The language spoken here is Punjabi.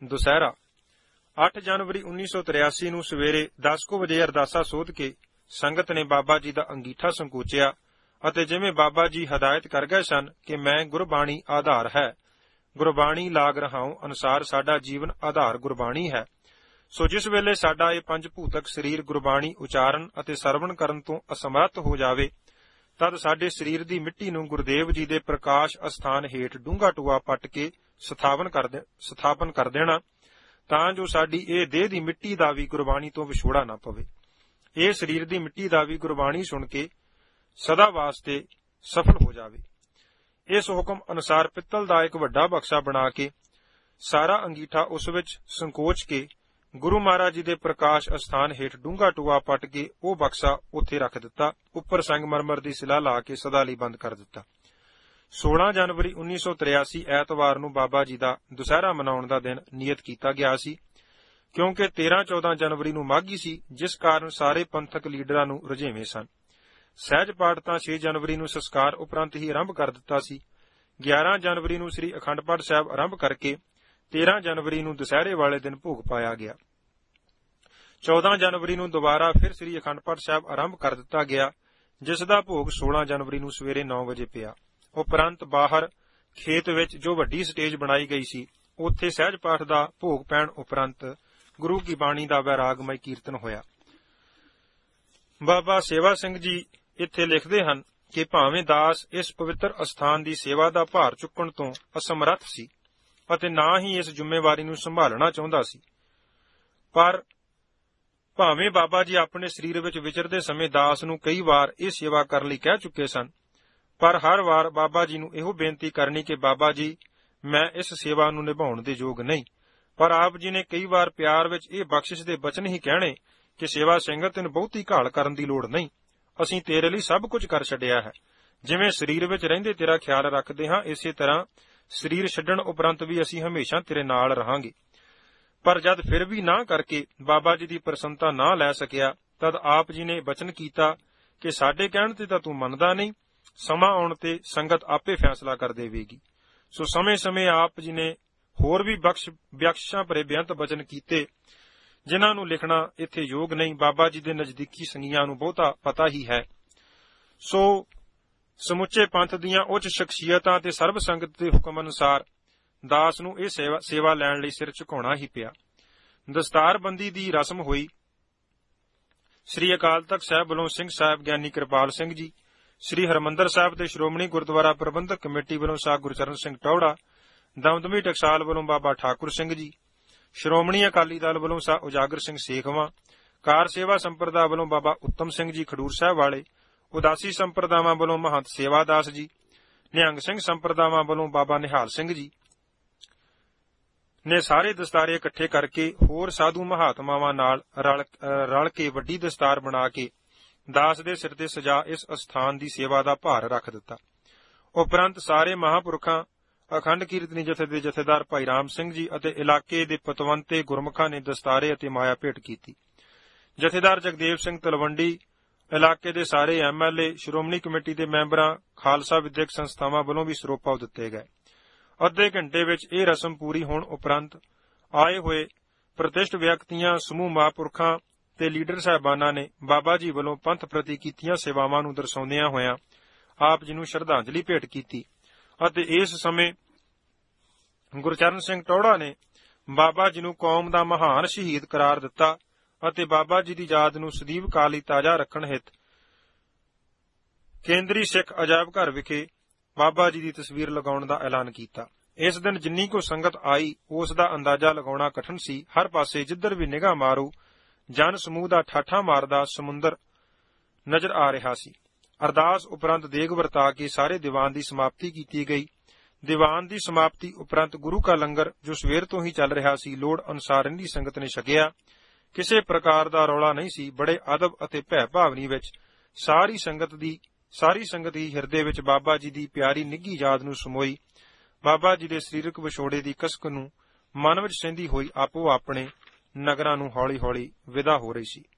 ਦੁਸਹਿਰਾ 8 ਜਨਵਰੀ 1983 ਨੂੰ ਸਵੇਰੇ 10 ਵਜੇ ਅਰਦਾਸਾ ਸੋਧ ਕੇ ਸੰਗਤ ਨੇ ਬਾਬਾ ਜੀ ਦਾ ਅੰਗੀਠਾ ਸੰਕੋਚਿਆ ਅਤੇ ਜਿਵੇਂ ਬਾਬਾ ਜੀ ਹਦਾਇਤ ਕਰ ਗਏ ਸਨ ਕਿ ਮੈਂ ਗੁਰਬਾਣੀ ਆਧਾਰ ਹੈ, ਗੁਰਬਾਣੀ ਲਾਗ ਰਹਾਉ ਅਨੁਸਾਰ ਸਾਡਾ ਜੀਵਨ ਆਧਾਰ ਗੁਰਬਾਣੀ ਹੈ। ਸੋ ਜਿਸ ਵੇਲੇ ਸਾਡਾ ਇਹ ਪੰਜ ਭੂਤਕ ਸਰੀਰ ਗੁਰਬਾਣੀ ਉਚਾਰਨ ਅਤੇ ਸਰਵਣ ਕਰਨ ਤੋਂ ਅਸਮਰੱਥ ਹੋ ਜਾਵੇ, ਤਦ ਸਾਡੇ ਸਰੀਰ ਦੀ ਮਿੱਟੀ ਨੂੰ ਗੁਰਦੇਵ ਜੀ ਦੇ ਪ੍ਰਕਾਸ਼ ਅਸਥਾਨ ਹੇਠ ਡੂੰਘਾ ਟੂਆ ਪੱਟ ਕੇ ਸਥਾਪਨ ਕਰ ਦੇਣਾ, ਤਾਂ ਜੋ ਸਾਡੀ ਇਹ ਦੇਹ ਦੀ ਮਿੱਟੀ ਦਾ ਵੀ ਗੁਰਬਾਣੀ ਤੋਂ ਵਿਛੋੜਾ ਨਾ ਪਵੇ। ਇਹ ਸਰੀਰ ਦੀ ਮਿੱਟੀ ਦਾ ਵੀ ਗੁਰਬਾਣੀ ਸੁਣ ਕੇ ਸਦਾ ਵਾਸਤੇ ਸਫਲ ਹੋ ਜਾਵੇ। ਇਸ ਹੁਕਮ ਅਨੁਸਾਰ ਪਿੱਤਲ ਦਾ ਇੱਕ ਵੱਡਾ ਬਕਸਾ ਬਣਾ ਕੇ ਸਾਰਾ ਅੰਗੀਠਾ ਉਸ ਵਿੱਚ ਸੰਕੋਚ ਕੇ ਗੁਰੂ ਮਹਾਰਾਜ ਜੀ ਦੇ ਪ੍ਰਕਾਸ਼ ਅਸਥਾਨ ਹੇਠ ਡੂੰਘਾ ਟੂਆ ਪੱਟ ਕੇ ਉਹ ਬਕਸਾ ਉੱਥੇ ਰੱਖ ਦਿੱਤਾ। ਉੱਪਰ ਸੰਗਮਰਮਰ ਦੀ ਸਿਲਾ ਲਾ ਕੇ ਸਦਾ ਲਈ ਬੰਦ ਕਰ ਦਿੱਤਾ। 16 ਜਨਵਰੀ 1983 ਐਤਵਾਰ ਨੂੰ ਬਾਬਾ ਜੀ ਦਾ ਦੁਸਹਿਰਾ ਮਨਾਉਣ ਦਾ ਦਿਨ ਨਿਯਤ ਕੀਤਾ ਗਿਆ ਸੀ, ਕਿਉਂਕਿ 13-14 ਜਨਵਰੀ ਨੂੰ ਮਾਘੀ ਸੀ, ਜਿਸ ਕਾਰਨ ਸਾਰੇ ਪੰਥਕ ਲੀਡਰਾਂ ਨੂੰ ਰੁਝੇਵੇਂ ਸਨ। ਸਹਿਜ ਪਾਠ ਤਾਂ 6 ਜਨਵਰੀ ਨੂੰ ਸੰਸਕਾਰ ਉਪਰੰਤ ਹੀ ਆਰੰਭ ਕਰ ਦਿੱਤਾ ਸੀ। 11 ਜਨਵਰੀ ਨੂੰ ਸ੍ਰੀ ਅਖੰਡ ਪਾਠ ਸਾਹਿਬ ਆਰੰਭ ਕਰਕੇ 13 ਜਨਵਰੀ ਨੂੰ ਦੁਸਹਿਰੇ ਵਾਲੇ ਦਿਨ ਭੋਗ ਪਾਇਆ ਗਿਆ। 14 ਜਨਵਰੀ ਨੂੰ ਦੁਬਾਰਾ ਫਿਰ ਸ੍ਰੀ ਅਖੰਡ ਪਾਠ ਸਾਹਿਬ ਆਰੰਭ ਕਰ ਦਿੱਤਾ ਗਿਆ, ਜਿਸ ਦਾ ਭੋਗ 16 ਜਨਵਰੀ ਨੂੰ ਸਵੇਰੇ 9 ਵਜੇ ਪਿਆ। ਉਪਰੰਤ ਬਾਹਰ ਖੇਤ ਵਿੱਚ ਜੋ ਵੱਡੀ ਸਟੇਜ ਬਣਾਈ ਗਈ ਸੀ, ਉੱਥੇ ਸਹਿਜ ਪਾਠ ਦਾ ਭੋਗ ਪੈਣ ਉਪਰੰਤ ਗੁਰੂ ਕੀ ਬਾਣੀ ਦਾ ਵੈਰਾਗਮਈ ਕੀਰਤਨ ਹੋਇਆ। ਬਾਬਾ ਸੇਵਾ ਸਿੰਘ ਜੀ ਇੱਥੇ ਲਿਖਦੇ ਹਨ ਕਿ ਭਾਵੇਂ ਦਾਸ ਇਸ ਪਵਿੱਤਰ ਅਸਥਾਨ ਦੀ ਸੇਵਾ ਦਾ ਭਾਰ ਚੁੱਕਣ ਤੋਂ ਅਸਮਰੱਥ ਸੀ ਅਤੇ ਨਾ ਹੀ ਇਸ ਜ਼ਿੰਮੇਵਾਰੀ ਨੂੰ ਸੰਭਾਲਣਾ ਚਾਹੁੰਦਾ ਸੀ, ਪਰ ਭਾਵੇਂ ਬਾਬਾ ਜੀ ਆਪਣੇ ਸਰੀਰ ਵਿੱਚ ਵਿਚਰਦੇ ਸਮੇਂ ਦਾਸ ਨੂੰ ਕਈ ਵਾਰ ਇਹ ਸੇਵਾ ਕਰਨ ਲਈ ਕਹਿ ਚੁੱਕੇ ਸਨ, ਪਰ ਹਰ ਵਾਰ ਬਾਬਾ ਜੀ ਨੂੰ ਇਹੋ ਬੇਨਤੀ ਕਰਨੀ ਕਿ ਬਾਬਾ ਜੀ, ਮੈਂ ਇਸ ਸੇਵਾ ਨੂੰ ਨਿਭਾਉਣ ਦੇ ਯੋਗ ਨਹੀਂ। ਪਰ ਆਪ ਜੀ ਨੇ ਕਈ ਵਾਰ ਪਿਆਰ ਵਿੱਚ ਇਹ ਬਖਸ਼ਿਸ਼ ਦੇ ਬਚਨ ਹੀ ਕਹਿਣੇ ਕਿ ਸੇਵਾ ਸਿੰਘਰ ਤੈਨੂੰ ਬਹੁਤੀ ਘਾਲ ਕਰਨ ਦੀ ਲੋੜ ਨਹੀਂ, ਅਸੀਂ ਤੇਰੇ ਲਈ ਸਭ ਕੁਝ ਕਰ ਛੱਡਿਆ ਹੈ। ਜਿਵੇਂ ਸਰੀਰ ਵਿੱਚ ਰਹਿੰਦੇ ਤੇਰਾ ਖਿਆਲ ਰੱਖਦੇ ਹਾਂ, ਇਸੇ ਤਰ੍ਹਾਂ ਸਰੀਰ ਛੱਡਣ ਉਪਰੰਤ ਵੀ ਅਸੀਂ ਹਮੇਸ਼ਾ ਤੇਰੇ ਨਾਲ ਰਹਾਂਗੇ। ਪਰ ਜਦ ਫਿਰ ਵੀ ਨਾ ਕਰਕੇ ਬਾਬਾ ਜੀ ਦੀ ਪ੍ਰਸੰਨਤਾ ਨਾ ਲੈ ਸਕਿਆ, ਤਦ ਆਪ ਜੀ ਨੇ ਬਚਨ ਕੀਤਾ ਕਿ ਸਾਡੇ ਕਹਿਣ ਤੇ ਤਾਂ ਤੂੰ ਮੰਨਦਾ ਨਹੀਂ, ਸਮਾਂ ਆਉਣ ਤੇ ਸੰਗਤ ਆਪੇ ਫੈਸਲਾ ਕਰ ਦੇਵੇਗੀ। ਸੋ ਸਮੇਂ-ਸਮੇਂ ਆਪ ਜੀ ਨੇ ਹੋਰ ਵੀ ਬਖਸ਼ਿਸ਼ਾਂ ਭਰੇ ਬੇਅੰਤ ਬਚਨ ਕੀਤੇ, ਜਿਨ੍ਹਾਂ ਨੂੰ ਲਿਖਣਾ ਇੱਥੇ ਯੋਗ ਨਹੀਂ। ਬਾਬਾ ਜੀ ਦੇ ਨਜ਼ਦੀਕੀ ਸੰਗੀਆਂ ਨੂੰ ਬਹੁਤਾ ਪਤਾ ਹੀ ਹੈ। ਸੋ ਸਮੁੱਚੇ ਪੰਥ ਦੀਆਂ ਉੱਚ ਸ਼ਖਸੀਅਤਾਂ ਤੇ ਸਰਬ ਸੰਗਤ ਦੇ ਹੁਕਮ ਅਨੁਸਾਰ ਦਾਸ ਨੂੰ ਇਹ ਸੇਵਾ ਲੈਣ ਲਈ ਸਿਰ ਝੁਕਾਉਣਾ ਹੀ ਪਿਆ। ਦਸਤਾਰਬੰਦੀ ਦੀ ਰਸਮ ਹੋਈ। ਸ੍ਰੀ ਅਕਾਲ ਤਖ਼ਤ ਸਾਹਿਬ ਵੱਲੋਂ ਸਿੰਘ ਸਾਹਿਬ ਗਿਆਨੀ ਕਿਰਪਾਲ ਸਿੰਘ ਜੀ, ਸ੍ਰੀ ਹਰਿਮੰਦਰ ਸਾਹਿਬ ਤੇ ਸ਼੍ਰੋਮਣੀ ਗੁਰਦੁਆਰਾ ਪ੍ਰਬੰਧਕ ਕਮੇਟੀ ਵੱਲੋਂ ਸਾਹ ਗੁਰਚਰਨ ਸਿੰਘ ਟੌੜਾ, ਦਮਦਮੀ ਟਕਸਾਲ ਵੱਲੋਂ ਬਾਬਾ ਠਾਕੁਰ ਸਿੰਘ ਜੀ, ਸ਼੍ਰੋਮਣੀ ਅਕਾਲੀ ਦਲ ਵੱਲੋਂ ਸਾਹ ਉਜਾਗਰ ਸਿੰਘ ਸੇਖਵਾਂ, ਕਾਰ ਸੇਵਾ ਸੰਪਰਦਾ ਵੱਲੋਂ ਬਾਬਾ ਉੱਤਮ ਸਿੰਘ ਜੀ ਖਡੂਰ ਸਾਹਿਬ ਵਾਲੇ, ਉਦਾਸੀ ਸੰਪਰਦਾਵਾਂ ਵੱਲੋਂ ਮਹੰਤ ਸੇਵਾਦਾਸ ਜੀ, ਨਿਹੰਗ ਸਿੰਘ ਸੰਪਰਦਾਵਾਂ ਵੱਲੋਂ ਬਾਬਾ ਨਿਹਾਲ ਸਿੰਘ ਜੀ ਨੇ ਸਾਰੇ ਦਸਤਾਰੇ ਇਕੱਠੇ ਕਰਕੇ ਹੋਰ ਸਾਧੂ ਮਹਾਤਮਾਵਾਂ ਨਾਲ ਰਲ ਕੇ ਵੱਡੀ ਦਸਤਾਰ ਬਣਾ ਕੇ ਦਾਸ ਦੇ ਸਿਰ ਤੇ ਸਜਾ ਇਸ ਅਸਥਾਨ ਦੀ ਸੇਵਾ ਦਾ ਭਾਰ ਰੱਖ ਦਿੱਤਾ। ਉਪਰੰਤ ਸਾਰੇ ਮਹਾਂਪੁਰਖਾਂ, ਅਖੰਡ ਕੀਰਤਨੀ ਜਥੇ ਦੇ ਜਥੇਦਾਰ ਭਾਈ ਰਾਮ ਸਿੰਘ ਜੀ ਅਤੇ ਇਲਾਕੇ ਦੇ ਪਤਵੰਤੇ ਗੁਰਮੁਖਾਂ ਨੇ ਦਸਤਾਰੇ ਅਤੇ ਮਾਇਆ ਭੇਟ ਕੀਤੀ। ਜਥੇਦਾਰ ਜਗਦੇਵ ਸਿੰਘ ਤਲਵੰਡੀ, ਇਲਾਕੇ ਦੇ ਸਾਰੇ MLA, ਸ਼੍ਰੋਮਣੀ ਕਮੇਟੀ ਦੇ ਮੈਂਬਰਾਂ, ਖਾਲਸਾ ਵਿਦਿਅਕ ਸੰਸਥਾਵਾਂ ਵੱਲੋਂ ਵੀ ਸਰੋਪਾ ਦਿੱਤੇ ਗਏ। ਅੱਧੇ ਘੰਟੇ ਵਿੱਚ ਇਹ ਰਸਮ ਪੂਰੀ ਹੋਣ ਉਪਰੰਤ ਆਏ ਹੋਏ ਪ੍ਰਤਿਸ਼ਠ ਵਿਅਕਤੀਆਂ, ਸਮੂਹ ਮਹਾਂਪੁਰਖਾਂ ਤੇ ਲੀਡਰ ਸਾਹਿਬਾਨਾਂ ਨੇ ਬਾਬਾ ਜੀ ਵੱਲੋਂ ਪੰਥ ਪ੍ਰਤੀ ਕੀਤੀਆਂ ਸੇਵਾਵਾਂ ਨੂੰ ਦਰਸਾਉਂਦਿਆਂ ਹੋਇਆਂ ਆਪ ਜੀ ਨੂੰ ਸ਼ਰਧਾਂਜਲੀ ਭੇਟ ਕੀਤੀ ਅਤੇ ਇਸ ਸਮੇਂ ਗੁਰਚਰਨ ਸਿੰਘ ਟੌੜਾ ਨੇ ਬਾਬਾ ਜੀ ਨੂੰ ਕੌਮ ਦਾ ਮਹਾਨ ਸ਼ਹੀਦ ਕਰਾਰ ਦਿੱਤਾ ਅਤੇ ਬਾਬਾ ਜੀ ਦੀ ਯਾਦ ਨੂੰ ਸਦੀਵ ਕਾਲ ਲਈ ਤਾਜ਼ਾ ਰੱਖਣ ਹਿੱਤ ਕੇਂਦਰੀ ਸਿੱਖ ਅਜਾਇਬ ਘਰ ਵਿਖੇ ਬਾਬਾ ਜੀ ਦੀ ਤਸਵੀਰ ਲਗਾਉਣ ਦਾ ਐਲਾਨ ਕੀਤਾ। ਇਸ ਦਿਨ ਜਿੰਨੀ ਕੋ ਸੰਗਤ ਆਈ, ਉਸ ਦਾ ਅੰਦਾਜ਼ਾ ਲਗਾਉਣਾ ਕਠਿਨ ਸੀ। ਹਰ ਪਾਸੇ ਜਿੱਧਰ ਵੀ ਨਿਗਾਹ ਮਾਰੂ, ਜਨ ਸਮੂਹ ਦਾ ਠਾਠਾ ਮਾਰਦਾ ਸਮੁੰਦਰ ਨਜ਼ਰ ਆ ਰਿਹਾ ਸੀ। ਅਰਦਾਸ ਉਪਰੰਤ ਦੇਗ ਵਰਤਾ ਕੇ ਸਾਰੇ ਦੀਵਾਨ ਦੀ ਸਮਾਪਤੀ ਕੀਤੀ ਗਈ। ਦੀਵਾਨ ਦੀ ਸਮਾਪਤੀ ਉਪਰੰਤ ਗੁਰੂ ਕਾ ਲੰਗਰ ਜੋ ਸਵੇਰ ਤੋਂ ਹੀ ਚੱਲ ਰਿਹਾ ਸੀ, ਲੋੜ ਅਨੁਸਾਰ ਇੰਨੀ ਸੰਗਤ ਨੇ ਛਕਿਆ। ਕਿਸੇ ਪ੍ਰਕਾਰ ਦਾ ਰੌਲਾ ਨਹੀਂ ਸੀ। ਬੜੇ ਅਦਬ ਅਤੇ ਭੈ ਭਾਵਨੀ ਵਿੱਚ ਸਾਰੀ ਸੰਗਤ ਹੀ ਹਿਰਦੇ ਵਿੱਚ ਬਾਬਾ ਜੀ ਦੀ ਪਿਆਰੀ ਨਿੱਘੀ ਯਾਦ ਨੂੰ ਸਮੋਈ। ਬਾਬਾ ਜੀ ਦੇ ਸਰੀਰਕ ਵਿਛੋੜੇ ਦੀ ਕਸਕ ਨੂੰ ਮਨ ਵਿੱਚ ਸਹਿੰਦੀ ਹੋਈ ਆਪੋ ਆਪਣੇ ਨਗਰਾਂ ਨੂੰ ਹੌਲੀ-ਹੌਲੀ ਵਿਦਾ ਹੋ ਰਹੀ ਸੀ।